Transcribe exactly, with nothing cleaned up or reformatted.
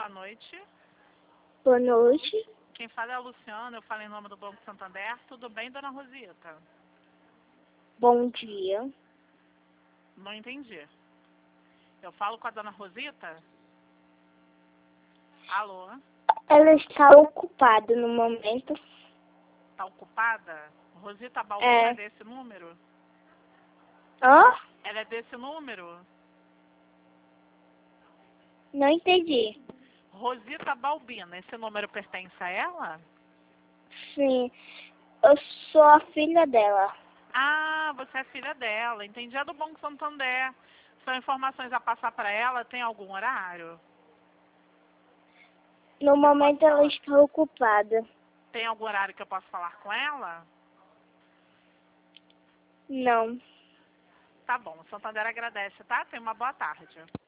boa noite. Boa noite. Quem fala é a Luciana, eu falo em nome do Banco Santander. Tudo bem, dona Rosita? Bom dia. Não entendi. Eu falo com a dona Rosita? Alô? Ela está ocupada no momento. Tá ocupada? Rosita Balbina é É. desse número? Hã? Ela é desse número? Não entendi. Rosita Balbina, esse número pertence a ela? Sim, eu sou a filha dela. Ah, você é filha dela. Entendi. É do Banco Santander. São informações a passar para ela? Tem algum horário? No momento ela está ocupada. Tem algum horário que eu posso falar com ela? Não. Tá bom. O Santander agradece, tá? Tenha uma boa tarde.